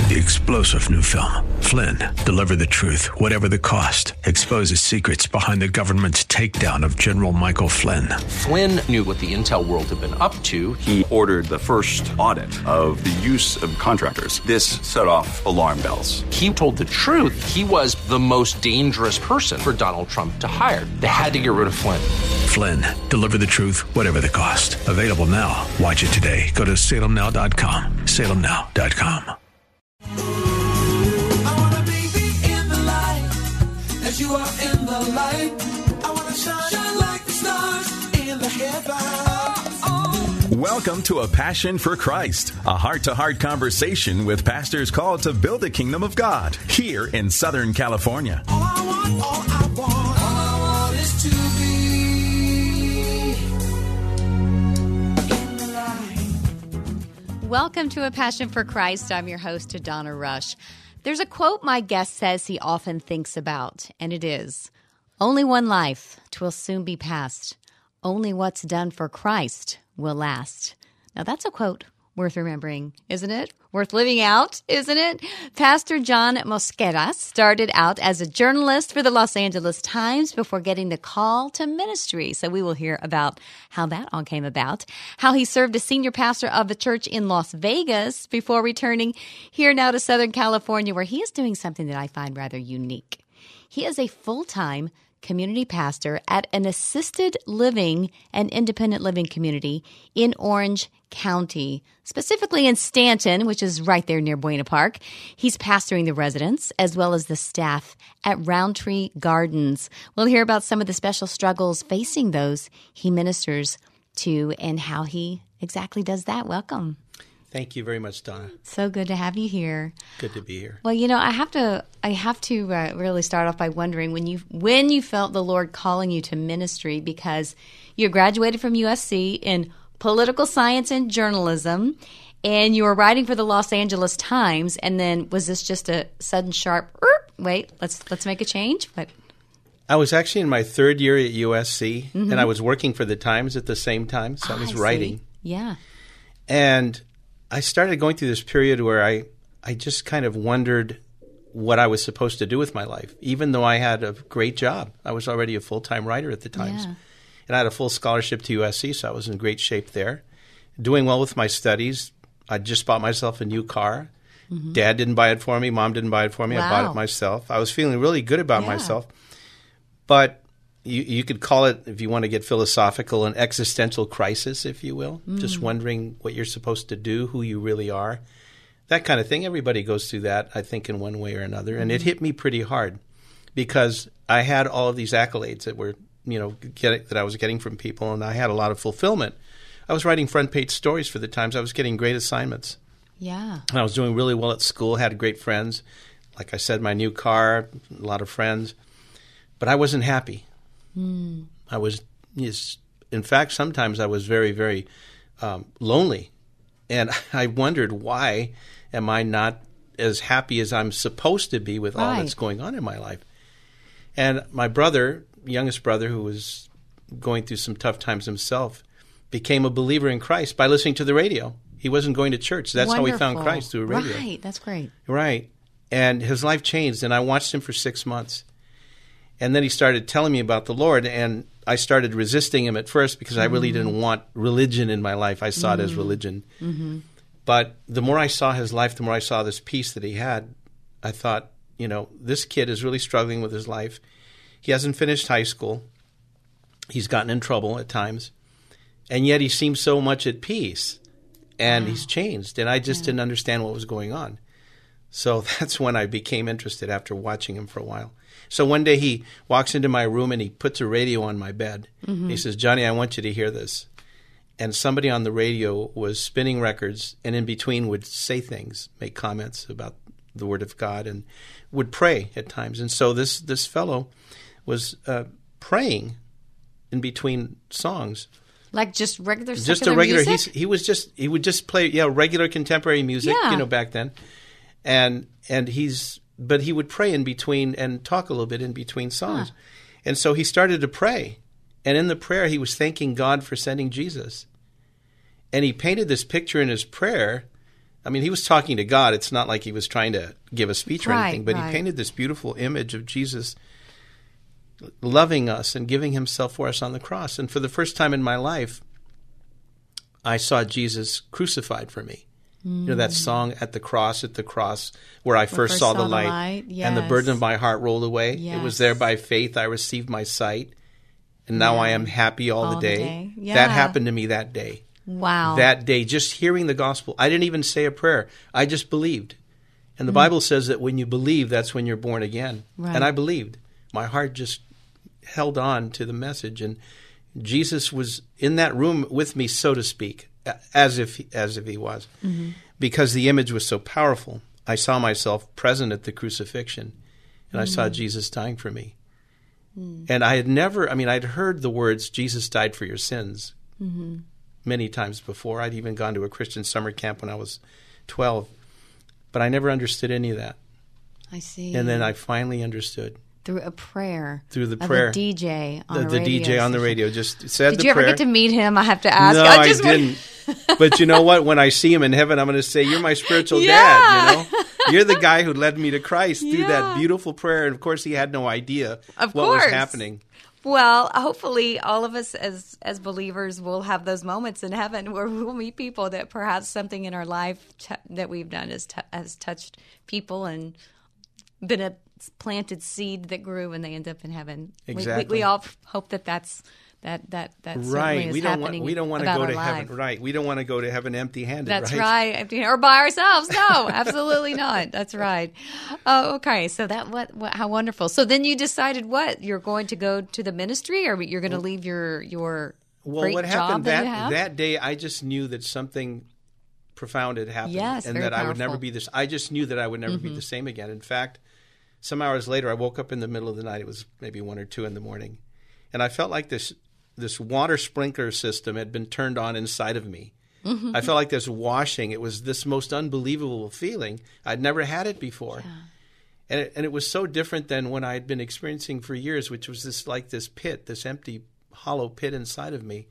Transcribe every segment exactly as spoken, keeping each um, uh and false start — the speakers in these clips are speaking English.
The explosive new film, Flynn, deliver the truth, whatever the cost, exposes secrets behind the government's takedown of General Michael Flynn. Flynn knew what the intel world had been up to. He ordered the first audit of the use of contractors. This set off alarm bells. He told the truth. He was the most dangerous person for Donald Trump to hire. They had to get rid of Flynn. Flynn, deliver the truth, whatever the cost. Available now. Watch it today. Go to salem now dot com. salem now dot com. I wanna be in the light, as you are in the light. I wanna shine, shine like the stars in the heavens. Oh. Welcome to A Passion for Christ, a heart-to-heart conversation with pastors called to build the kingdom of God here in Southern California. All I want, all I want, all I want is to be in the light. Welcome to A Passion for Christ. I'm your host, Donna Rush. There's a quote my guest says he often thinks about, and it is, "Only one life, 'twill soon be past. Only what's done for Christ will last." Now that's a quote worth remembering, isn't it? Worth living out, isn't it? Pastor John Mosquera started out as a journalist for the Los Angeles Times before getting the call to ministry. So we will hear about how that all came about, how he served as senior pastor of a church in Las Vegas before returning here now to Southern California, where he is doing something that I find rather unique. He is a full-time community pastor at an assisted living and independent living community in Orange County, specifically in Stanton, which is right there near Buena Park. He's pastoring the residents as well as the staff at Roundtree Gardens. We'll hear about some of the special struggles facing those he ministers to and how he exactly does that. Welcome. Thank you very much, Donna. So good to have you here. Good to be here. Well, you know, I have to I have to uh, really start off by wondering when you when you felt the Lord calling you to ministry, because you graduated from U S C in political science and journalism, and you were writing for the Los Angeles Times, and then was this just a sudden sharp, er, wait, let's let's make a change? But I was actually in my third year at U S C, Mm-hmm. and I was working for the Times at the same time, so Oh, I was I see. writing. Yeah. And I started going through this period where I, I just kind of wondered what I was supposed to do with my life, even though I had a great job. I was already a full-time writer at the Times. Yeah. And I had a full scholarship to U S C, so I was in great shape there. Doing well with my studies. I just bought myself a new car. Mm-hmm. Dad didn't buy it for me. Mom didn't buy it for me. I bought Wow. it myself. I was feeling really good about Yeah. myself. But you, you could call it, if you want to get philosophical, an existential crisis, if you will. Mm. Just wondering what you're supposed to do, who you really are. That kind of thing. Everybody goes through that, I think, in one way or another. And it hit me pretty hard because I had all of these accolades that were, you know, get, that I was getting from people, and I had a lot of fulfillment. I was writing front page stories for the Times. I was getting great assignments. Yeah. And I was doing really well at school, had great friends. Like I said, my new car, a lot of friends. But I wasn't happy. Mm. I was, yes, in fact, sometimes I was very, very um, lonely. And I wondered, why am I not as happy as I'm supposed to be with all Right. that's going on in my life? And my brother, youngest brother, who was going through some tough times himself, became a believer in Christ by listening to the radio. He wasn't going to church. That's how he found Wonderful. Christ, through radio. Right. That's great. Right. And his life changed, and I watched him for six months. And then he started telling me about the Lord, and I started resisting him at first because I really didn't want religion in my life. I saw it as religion. Mm-hmm. But the more I saw his life, the more I saw this peace that he had, I thought, you know, this kid is really struggling with his life. He hasn't finished high school. He's gotten in trouble at times. And yet he seems so much at peace. And Wow. he's changed. And I just Yeah. didn't understand what was going on. So that's when I became interested after watching him for a while. So one day he walks into my room and he puts a radio on my bed. Mm-hmm. He says, "Johnny, I want you to hear this." And somebody on the radio was spinning records, and in between would say things, make comments about the Word of God, and would pray at times. And so this, this fellow was uh, praying in between songs. Like just regular Just secular a regular. music? He's, he was just. He would just play. Yeah, regular contemporary music. Yeah. You know, back then, and and he's. But he would pray in between and talk a little bit in between songs, Huh. and so he started to pray, and in the prayer he was thanking God for sending Jesus, and he painted this picture in his prayer I mean, he was talking to God. It's not like he was trying to give a speech or Right, anything, but right. he painted this beautiful image of Jesus loving us and giving himself for us on the cross. And for the first time in my life, I saw Jesus crucified for me. Mm. You know, that song, At the Cross, at the Cross, where I first, first saw, saw the the light, light, and the yes. burden of my heart rolled away. Yes. It was there by faith I received my sight, and now Yeah. I am happy all, All the the day. day. Yeah. That happened to me that day. Wow. That day, just hearing the gospel. I didn't even say a prayer. I just believed. And the Mm. Bible says that when you believe, that's when you're born again. Right. And I believed. My heart just held on to the message. And Jesus was in that room with me, so to speak, as if as if he was. Mm-hmm. Because the image was so powerful. I saw myself present at the crucifixion. And I Mm. saw Jesus dying for me. Mm. And I had never, I mean, I'd heard the words, Jesus died for your sins. Mm-hmm. Many times before. I'd even gone to a Christian summer camp when I was twelve. But I never understood any of that. I see. And then I finally understood. Through a prayer. Through the of prayer. a D J on The, a the radio D J on the station. radio just said Did the you prayer. ever get to meet him? I have to ask. No, I, I, just want- didn't. But you know what? When I see him in heaven, I'm going to say, you're my spiritual Yeah. dad, you know? You're the guy who led me to Christ through Yeah. that beautiful prayer. And of course, he had no idea Of what course. was happening. Well, hopefully all of us as as believers will have those moments in heaven where we will meet people that perhaps something in our life t- that we've done has, t- has touched people and been a planted seed that grew and they end up in heaven. We- We, Exactly. we all hope that that's that that that certainly Right. is We don't want happening we don't want to about go our to life. heaven. Right. We don't want to go to heaven empty-handed, That's right? right. Empty- Or by ourselves. No, absolutely not. That's right. Oh, okay. So that what, what how wonderful. So then you decided what? You're going to go to the ministry or you're going to leave your your Well, great what job happened that, that you have? that day, I just knew that something profound had happened, Yes, and very that I would never powerful. be this. I just knew that I would never Mm-hmm. be the same again. In fact, some hours later, I woke up in the middle of the night. It was maybe one or two in the morning, and I felt like this this water sprinkler system had been turned on inside of me. Mm-hmm. I felt like this washing. It was this most unbelievable feeling. I'd never had it before. Yeah. And it, and it was so different than what I had been experiencing for years, which was this like this pit, this empty, hollow pit inside of me.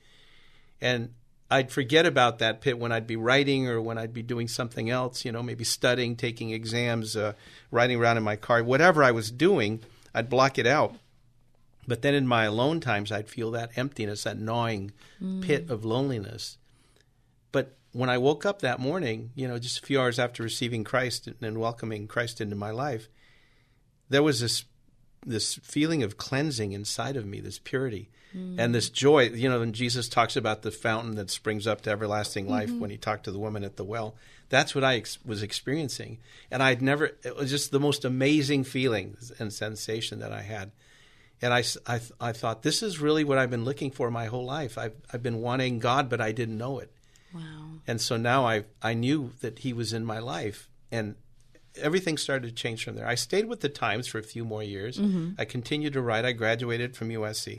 And I'd forget about that pit when I'd be writing or when I'd be doing something else, you know, maybe studying, taking exams, uh, riding around in my car. Whatever I was doing, I'd block it out. But then in my alone times, I'd feel that emptiness, that gnawing mm. pit of loneliness. But when I woke up that morning, you know, just a few hours after receiving Christ and welcoming Christ into my life, there was this this feeling of cleansing inside of me, this purity mm. and this joy. You know, when Jesus talks about the fountain that springs up to everlasting life mm-hmm. when he talked to the woman at the well, that's what I ex- was experiencing. And I'd never, it was just the most amazing feeling and sensation that I had. And I, I, I thought, this is really what I've been looking for my whole life. I've, I've been wanting God, but I didn't know it. Wow. And so now I I knew that he was in my life, and everything started to change from there. I stayed with the Times for a few more years. Mm-hmm. I continued to write. I graduated from U S C.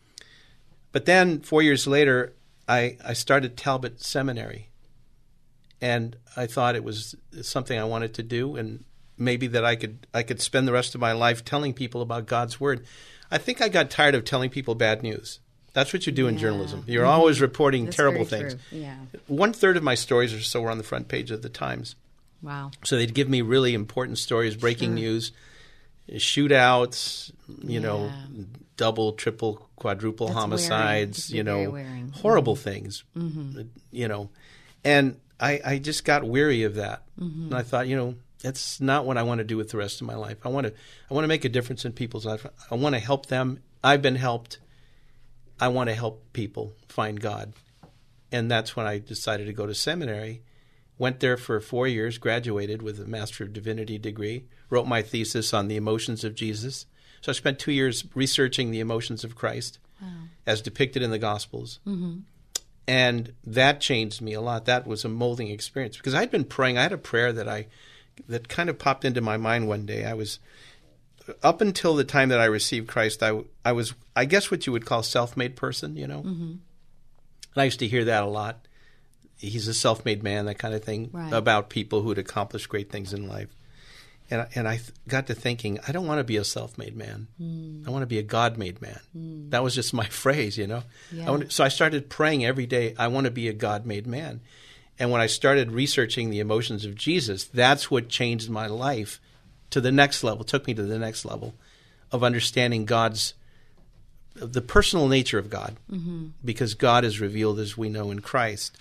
But then four years later, I, I started Talbot Seminary. And I thought it was something I wanted to do, and maybe that I could I could spend the rest of my life telling people about God's Word. I think I got tired of telling people bad news. That's what you do in Yeah. journalism. You're Mm-hmm. always reporting That's terrible very things. true. Yeah. One third of my stories or so were on the front page of the Times. Wow. So they'd give me really important stories, breaking Sure. news, shootouts, you know, Yeah. double, triple, quadruple That's homicides, wearing. you It can be know, very wearing. horrible things, mm-hmm. you know. And I, I just got weary of that. Mm-hmm. And I thought, you know, that's not what I want to do with the rest of my life. I want to I want to make a difference in people's life. I want to help them. I've been helped. I want to help people find God. And that's when I decided to go to seminary. Went there for four years, graduated with a Master of Divinity degree, wrote my thesis on the emotions of Jesus. So I spent two years researching the emotions of Christ wow. as depicted in the Gospels. Mm-hmm. And that changed me a lot. That was a molding experience because I'd been praying. I had a prayer that I that kind of popped into my mind one day. I was up until the time that I received Christ, I, I was, I guess, what you would call self-made person, you know. Mm-hmm. And I used to hear that a lot. He's a self-made man, that kind of thing, right. about people who had accomplished great things in life. And, and I th- got to thinking, I don't want to be a self-made man. Mm. I want to be a God-made man. Mm. That was just my phrase, you know. Yeah. I want to, so I started praying every day, I want to be a God-made man. And when I started researching the emotions of Jesus, that's what changed my life to the next level, took me to the next level of understanding God's, the personal nature of God, mm-hmm. because God is revealed, as we know, in Christ.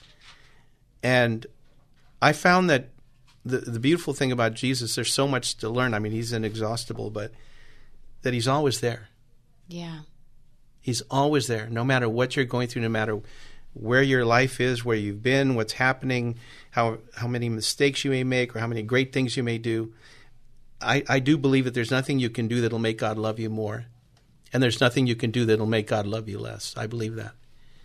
And I found that the, the beautiful thing about Jesus, there's so much to learn. I mean, he's inexhaustible, but that he's always there. Yeah. He's always there, no matter what you're going through, no matter where your life is, where you've been, what's happening, how how many mistakes you may make, or how many great things you may do. I, I do believe that there's nothing you can do that'll make God love you more. And there's nothing you can do that'll make God love you less. I believe that.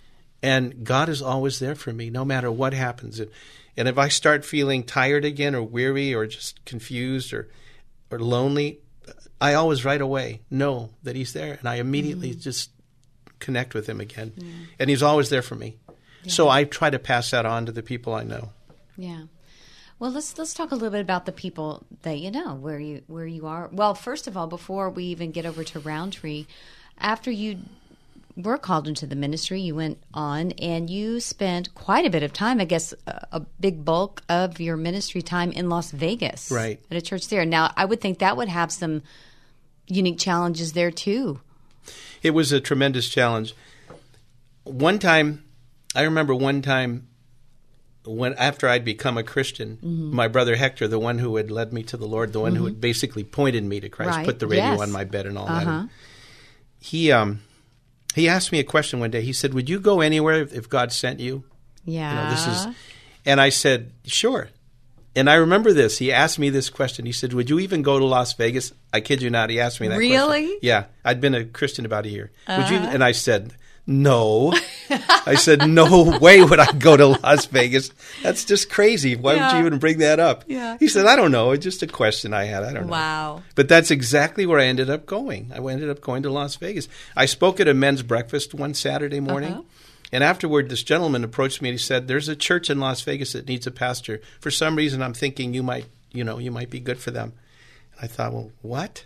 And God is always there for me, no matter what happens. And if I start feeling tired again, or weary, or just confused, or or lonely, I always right away know that he's there. And I immediately mm-hmm. just connect with him again. Yeah. And he's always there for me. Yeah. So I try to pass that on to the people I know. Yeah. Well, let's let's talk a little bit about the people that you know, where you where you are. Well, first of all, before we even get over to Roundtree, after you were called into the ministry, you went on and you spent quite a bit of time, I guess a, a big bulk of your ministry time in Las Vegas. Right. At a church there. Now, I would think that would have some unique challenges there too. It was a tremendous challenge. One time, I remember one time when after I'd become a Christian, mm-hmm. my brother Hector, the one who had led me to the Lord, the one mm-hmm. who had basically pointed me to Christ, right. put the radio yes. on my bed and all uh-huh. that. He um he asked me a question one day. He said, "Would you go anywhere if God sent you?" Yeah. You know, this is, and I said, "Sure." And I remember this. He asked me this question. He said, "Would you even go to Las Vegas?" I kid you not. He asked me that really? question. Really? Yeah. I'd been a Christian about a year. Uh-huh. Would you? And I said, "No." I said, "No way would I go to Las Vegas. That's just crazy. Why yeah. would you even bring that up?" Yeah. He said, "I don't know. It's just a question I had. I don't know." Wow. But that's exactly where I ended up going. I ended up going to Las Vegas. I spoke at a men's breakfast one Saturday morning. Uh-huh. And afterward, this gentleman approached me and he said, "There's a church in Las Vegas that needs a pastor. For some reason, I'm thinking you might, you know, you might be good for them." And I thought, well, what?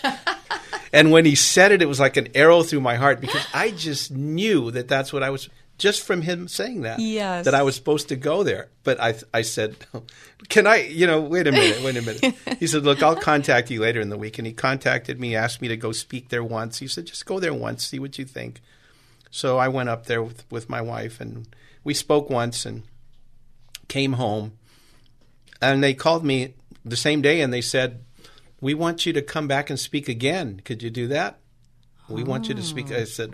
And when he said it, it was like an arrow through my heart because I just knew that that's what I was, just from him saying that, yes. that I was supposed to go there. But I I said, "Can I, you know, wait a minute, wait a minute." He said, "Look, I'll contact you later in the week." And he contacted me, asked me to go speak there once. He said, "Just go there once, see what you think." So I went up there with, with my wife, and we spoke once and came home. And they called me the same day, and they said, "We want you to come back and speak again. Could you do that? We oh. want you to speak." I said,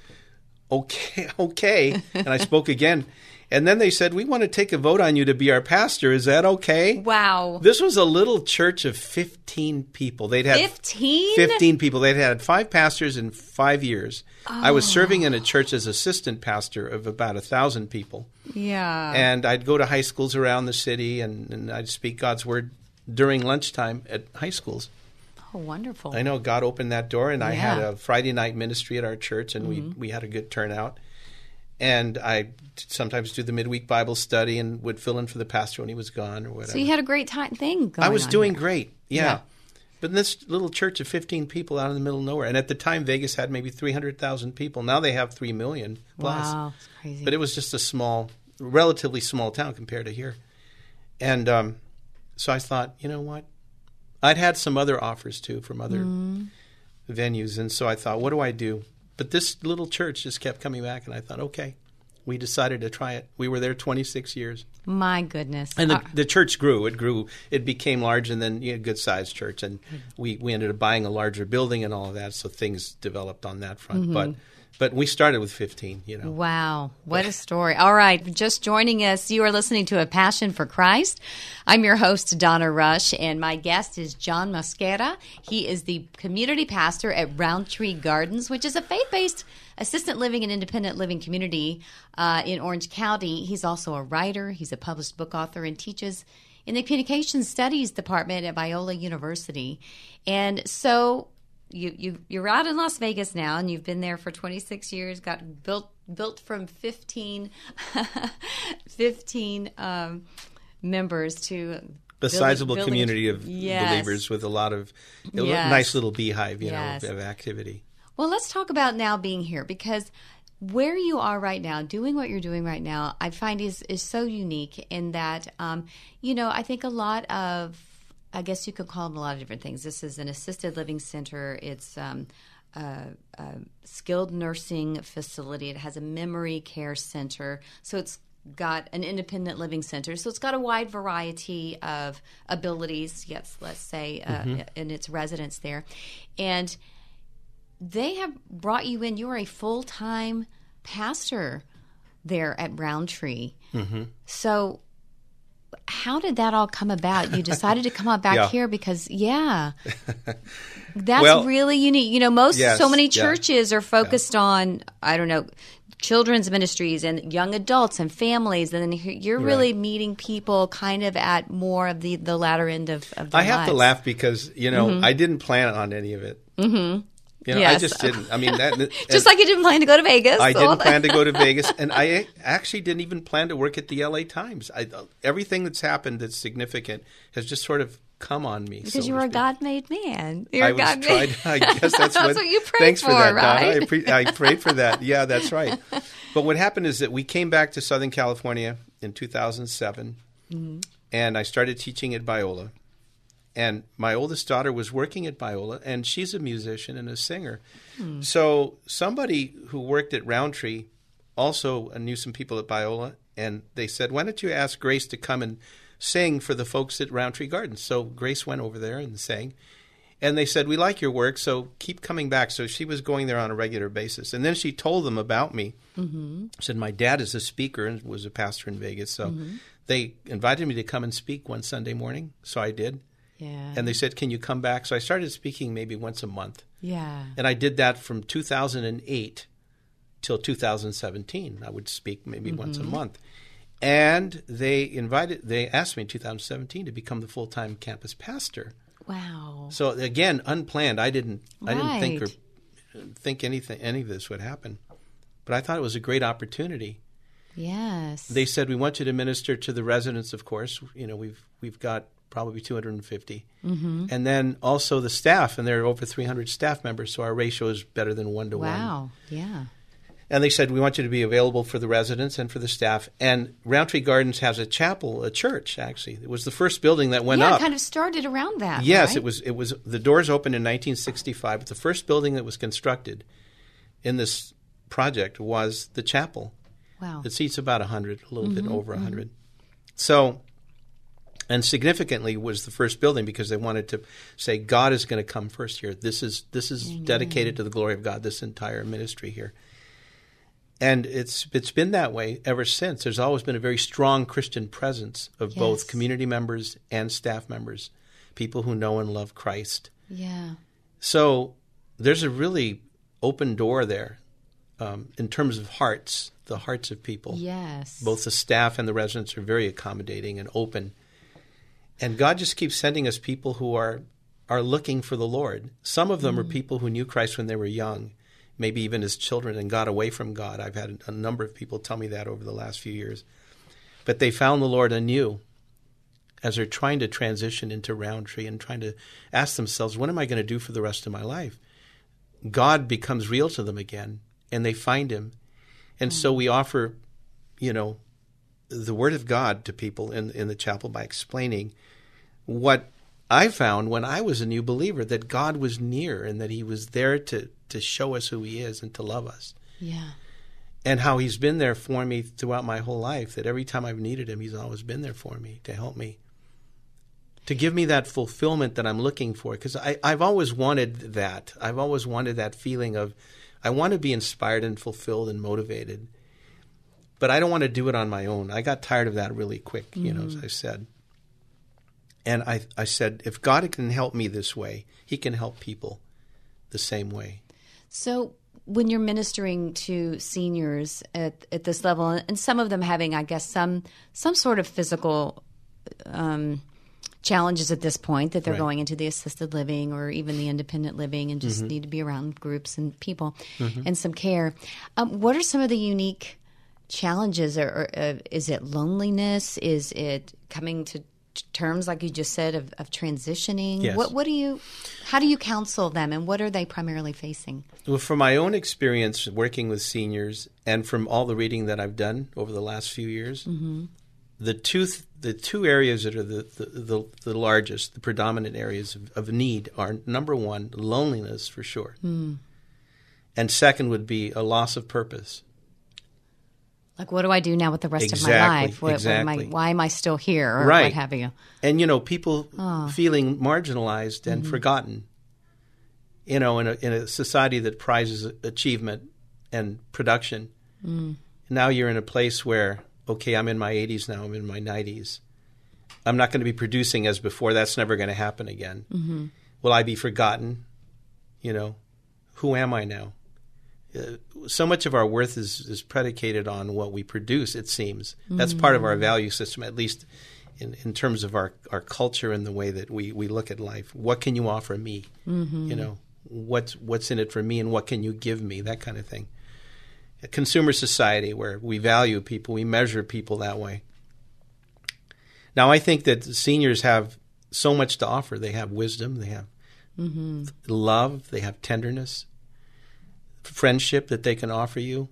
okay, okay. And I spoke again. And then they said, "We want to take a vote on you to be our pastor. Is that okay?" Wow. This was a little church of fifteen people. They'd had fifteen? fifteen people. They'd had five pastors in five years. Oh. I was serving in a church as assistant pastor of about a thousand people. Yeah. And I'd go to high schools around the city, and, and I'd speak God's word during lunchtime at high schools. Oh, wonderful. I know God opened that door, and I yeah. had a Friday night ministry at our church, and mm-hmm. we, we had a good turnout. And I sometimes do the midweek Bible study and would fill in for the pastor when he was gone or whatever. So you had a great time thing going on. I was doing here. great, yeah. yeah. But in this little church of fifteen people out in the middle of nowhere. And at the time, Vegas had maybe three hundred thousand people. Now they have three million plus. Wow, that's crazy. But it was just a small, relatively small town compared to here. And um, so I thought, you know what? I'd had some other offers, too, from other mm. venues. And so I thought, what do I do? But this little church just kept coming back, and I thought, okay, we decided to try it. We were there twenty-six years. My goodness. And the, uh, the church grew. It grew. It became large, and then you know, a good-sized church. And we, we ended up buying a larger building and all of that, so things developed on that front. Mm-hmm. But but we started with fifteen, you know. Wow. What a story. All right. Just joining us, you are listening to A Passion for Christ. I'm your host, Donna Rush, and my guest is John Mosquera. He is the community pastor at Roundtree Gardens, which is a faith-based assisted living and independent living community uh, in Orange County. He's also a writer. He's a published book author and teaches in the Communications Studies Department at Biola University. And so you, you, you're out in Las Vegas now, and you've been there for twenty-six years, got built built from fifteen, fifteen um, members to a sizable building, community of yes. believers with a lot of a yes. nice little beehive, you yes. know, of activity. Well, let's talk about now being here, because where you are right now, doing what you're doing right now, I find is is so unique in that, um, you know, I think a lot of, I guess you could call them a lot of different things. This is an assisted living center. It's um, a, a skilled nursing facility. It has a memory care center. So it's got an independent living center. So it's got a wide variety of abilities, yes, let's say, uh, mm-hmm. in its residents there. And they have brought you in. You are a full-time pastor there at Roundtree. Mm-hmm. So how did that all come about? You decided to come on back yeah. here because, yeah, that's well, really unique. You know, most, yes, so many yeah. churches are focused yeah. on, I don't know, children's ministries and young adults and families. And then you're really right. meeting people kind of at more of the, the latter end of, of their I have lives. to laugh because, you know, mm-hmm. I didn't plan on any of it. Mm-hmm. You know, yes. I just didn't. I mean, that, just like you didn't plan to go to Vegas. I didn't plan to go to Vegas, and I actually didn't even plan to work at the L A Times. I, everything that's happened that's significant has just sort of come on me. Because so you were a God-made man. You're I a was God-made. tried. I guess that's, that's what, what you prayed thanks for, for that, right? Donna. I, pre- I prayed for that. Yeah, that's right. But what happened is that we came back to Southern California in two thousand seven, mm-hmm. and I started teaching at Biola. And my oldest daughter was working at Biola, and she's a musician and a singer. Hmm. So somebody who worked at Roundtree also knew some people at Biola, and they said, why don't you ask Grace to come and sing for the folks at Roundtree Gardens? So Grace went over there and sang. And they said, we like your work, so keep coming back. So she was going there on a regular basis. And then she told them about me. Mm-hmm. Said, my dad is a speaker and was a pastor in Vegas. So mm-hmm. they invited me to come and speak one Sunday morning. So I did. Yeah. And they said, can you come back? So I started speaking maybe once a month. Yeah. And I did that from two thousand eight till two thousand seventeen. I would speak maybe mm-hmm. once a month. And they invited, they asked me in two thousand seventeen to become the full-time campus pastor. Wow. So again, unplanned. I didn't, right. I didn't think or think anything, any of this would happen. But I thought it was a great opportunity. Yes. They said, we want you to minister to the residents, of course. You know, we've we've got probably two hundred fifty. Mm-hmm. And then also the staff, and there are over three hundred staff members, so our ratio is better than one to wow. one. Wow, yeah. And they said, we want you to be available for the residents and for the staff. And Roundtree Gardens has a chapel, a church, actually. It was the first building that went yeah, up. Yeah, it kind of started around that, Yes, right? it was. It was. The doors opened in nineteen sixty-five, but the first building that was constructed in this project was the chapel. Wow. It seats about one hundred, a little mm-hmm, bit over one hundred. Mm-hmm. So, and significantly was the first building because they wanted to say God is going to come first here. This is this is Amen. Dedicated to the glory of God, this entire ministry here. And it's it's been that way ever since. There's always been a very strong Christian presence of yes. both community members and staff members, people who know and love Christ. Yeah. So there's a really open door there um, in terms of hearts, the hearts of people. Yes. Both the staff and the residents are very accommodating and open. And God just keeps sending us people who are are looking for the Lord. Some of them mm. are people who knew Christ when they were young, maybe even as children, and got away from God. I've had a number of people tell me that over the last few years. But they found the Lord anew as they're trying to transition into Roundtree and trying to ask themselves, what am I going to do for the rest of my life? God becomes real to them again, and they find him. And mm. so we offer, you know, the Word of God to people in, in the chapel by explaining what I found when I was a new believer, that God was near and that he was there to, to show us who he is and to love us. Yeah. And how he's been there for me throughout my whole life, that every time I've needed him, he's always been there for me to help me, to give me that fulfillment that I'm looking for. Because I've always wanted that. I've always wanted that feeling of, I want to be inspired and fulfilled and motivated. But I don't want to do it on my own. I got tired of that really quick, you mm-hmm. know, as I said. And I, I said, if God can help me this way, he can help people the same way. So when you're ministering to seniors at, at this level, and some of them having, I guess, some some sort of physical um, challenges at this point, that they're right. going into the assisted living or even the independent living and just mm-hmm. need to be around groups and people mm-hmm. and some care. Um, what are some of the unique challenges? Or, or uh, is it loneliness? Is it coming to terms, like you just said, of, of transitioning? Yes. What, what do you, how do you counsel them, and what are they primarily facing? Well, from my own experience working with seniors and from all the reading that I've done over the last few years, mm-hmm. the two th- the two areas that are the, the, the, the largest, the predominant areas of, of need are, number one, loneliness for sure. Mm. And second would be a loss of purpose. Like, what do I do now with the rest exactly, of my life? What, exactly. what am I, why am I still here? Or right. what have you? And, you know, people oh. feeling marginalized and mm-hmm. forgotten, you know, in a, in a society that prizes achievement and production. Mm. Now you're in a place where, okay, I'm in my eighties now, I'm in my nineties. I'm not going to be producing as before. That's never going to happen again. Mm-hmm. Will I be forgotten? You know, who am I now? Uh, so much of our worth is, is predicated on what we produce, it seems. Mm-hmm. That's part of our value system, at least in, in terms of our, our culture and the way that we, we look at life. What can you offer me? Mm-hmm. You know, what's, what's in it for me and what can you give me? That kind of thing. A consumer society where we value people, we measure people that way. Now, I think that seniors have so much to offer. They have wisdom, they have mm-hmm. love, they have tenderness, friendship that they can offer you.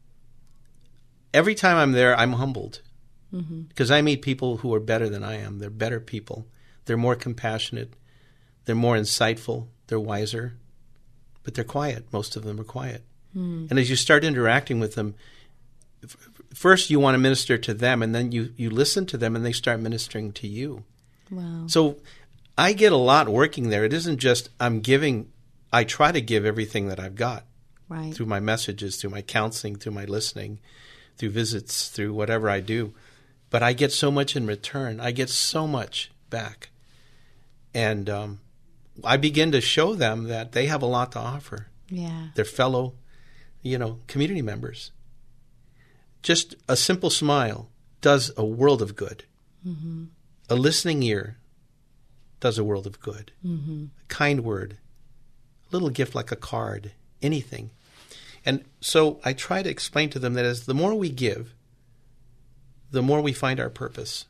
Every time I'm there, I'm humbled because mm-hmm. I meet people who are better than I am. They're better people. They're more compassionate. They're more insightful. They're wiser. But they're quiet. Most of them are quiet. Mm. And as you start interacting with them, f- first you want to minister to them, and then you, you listen to them, and they start ministering to you. Wow. So I get a lot working there. It isn't just I'm giving. I try to give everything that I've got. Right. Through my messages, through my counseling, through my listening, through visits, through whatever I do. But I get so much in return. I get so much back. And um, I begin to show them that they have a lot to offer. Yeah. Their fellow, you know, community members. Just a simple smile does a world of good. Mm-hmm. A listening ear does a world of good. Mm-hmm. A kind word, a little gift like a card, anything. And so I try to explain to them that as the more we give, the more we find our purpose.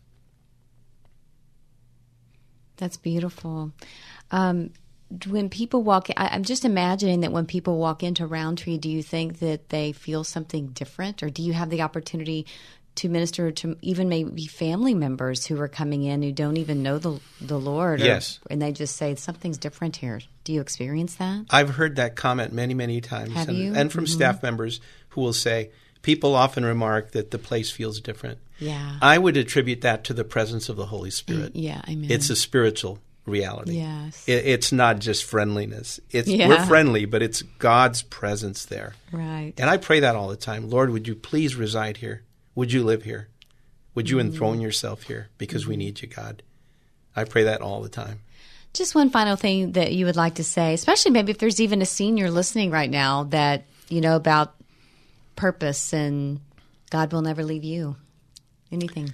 That's beautiful. Um, when people walk, I, I'm just imagining that when people walk into Roundtree, do you think that they feel something different? Or do you have the opportunity to minister to even maybe family members who are coming in who don't even know the the Lord? Or, yes. And they just say, something's different here. Do you experience that? I've heard that comment many, many times. Have and, you? And from mm-hmm. staff members who will say, people often remark that the place feels different. Yeah. I would attribute that to the presence of the Holy Spirit. Yeah, I mean. It's a spiritual reality. Yes. It, it's not just friendliness. It's yeah. We're friendly, but it's God's presence there. Right. And I pray that all the time. Lord, would you please reside here? Would you live here? Would you mm-hmm. enthrone yourself here? Because mm-hmm. we need you, God. I pray that all the time. Just one final thing that you would like to say, especially maybe if there's even a senior listening right now that, you know, about purpose and God will never leave you. Anything.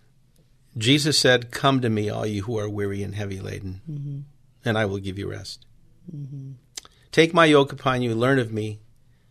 Jesus said, come to me, all you who are weary and heavy laden, mm-hmm. and I will give you rest. Mm-hmm. Take my yoke upon you, learn of me,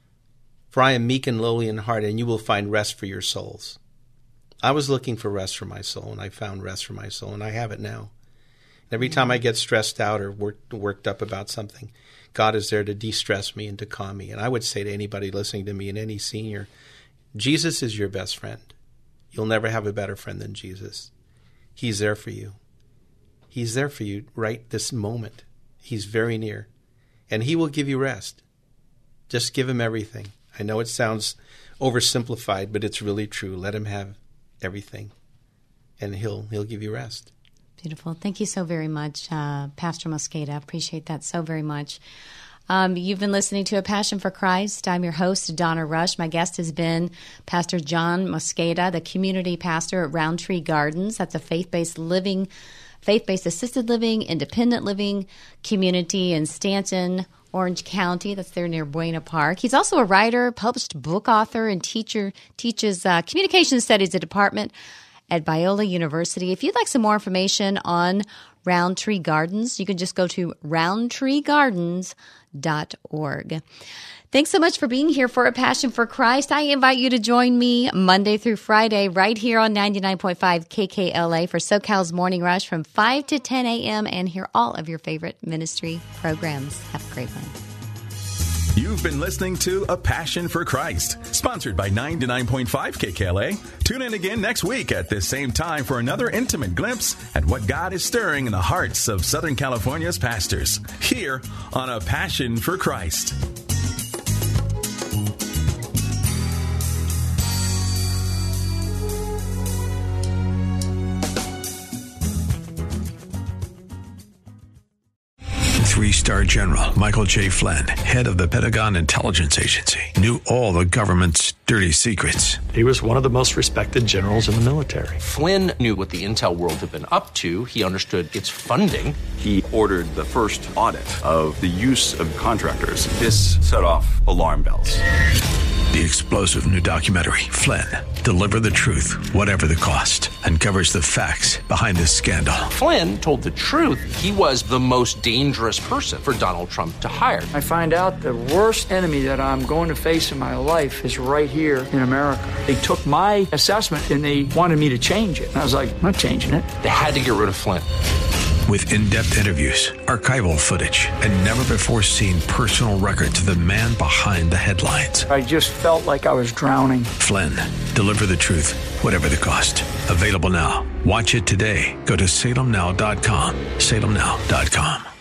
for I am meek and lowly in heart, and you will find rest for your souls. I was looking for rest for my soul, and I found rest for my soul, and I have it now. Every time I get stressed out or worked, worked up about something, God is there to de-stress me and to calm me. And I would say to anybody listening to me and any senior, Jesus is your best friend. You'll never have a better friend than Jesus. He's there for you. He's there for you right this moment. He's very near. And he will give you rest. Just give him everything. I know it sounds oversimplified, but it's really true. Let him have everything, and he'll he'll give you rest. Beautiful. Thank you so very much, uh, Pastor Mosqueda. I appreciate that so very much. Um, you've been listening to A Passion for Christ. I'm your host, Donna Rush. My guest has been Pastor John Mosqueda, the community pastor at Roundtree Gardens. That's a faith-based living, faith-based assisted living, independent living community in Stanton, Orange County. That's there near Buena Park. He's also a writer, published book author, and teacher. Teaches uh, communication studies at department at Biola University. If you'd like some more information on Roundtree Gardens. You can just go to roundtree gardens dot org. Thanks so much for being here for A Passion for Christ. I invite you to join me Monday through Friday right here on ninety-nine point five K K L A for SoCal's Morning Rush from five to ten a.m. and hear all of your favorite ministry programs. Have a great one. You've been listening to A Passion for Christ, sponsored by ninety-nine point five K K L A. Tune in again next week at this same time for another intimate glimpse at what God is stirring in the hearts of Southern California's pastors, here on A Passion for Christ. Three-star General Michael J. Flynn, head of the Pentagon Intelligence Agency, knew all the government's dirty secrets. He was one of the most respected generals in the military. Flynn knew what the intel world had been up to. He understood its funding. He ordered the first audit of the use of contractors. This set off alarm bells. The explosive new documentary, Flynn, Deliver the Truth, Whatever the Cost, uncovers the facts behind this scandal. Flynn told the truth. He was the most dangerous person for Donald Trump to hire. I find out the worst enemy that I'm going to face in my life is right here in America. They took my assessment and they wanted me to change it. And I was like, I'm not changing it. They had to get rid of Flynn. With in-depth interviews, archival footage, and never-before-seen personal records of the man behind the headlines. I just felt like I was drowning. Flynn, Deliver the Truth, Whatever the Cost. Available now. Watch it today. Go to salem now dot com. salem now dot com.